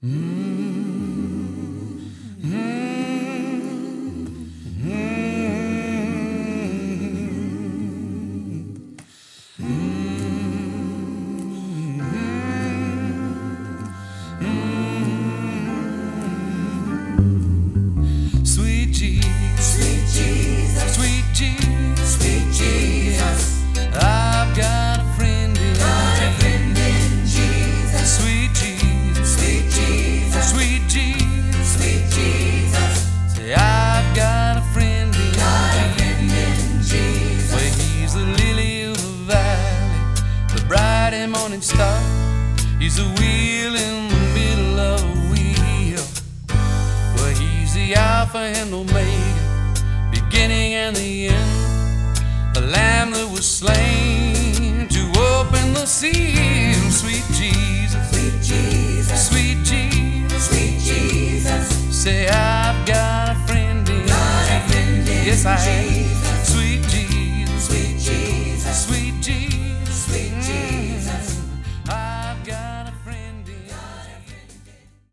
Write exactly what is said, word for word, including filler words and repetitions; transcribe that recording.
Sweet Jesus, Sweet Jesus, sweet Jesus, Sweet Jesus, I've got a friend in got a friend in Jesus. Sweet Jesus, Sweet Jesus, sweet Jesus, Sweet Jesus, say I've got a friend in got a friend in Jesus. Well, he's the lily of the valley, the bright and morning star. He's a wheel in the middle of a wheel. Well, he's the Alpha and Omega, beginning and the end. The Lamb that was slain to open the seal. Sweet Jesus, Sweet Jesus, sweet Jesus, Sweet Jesus, say I've got a friend in got a friend in Yes, I have. Jesus. Sweet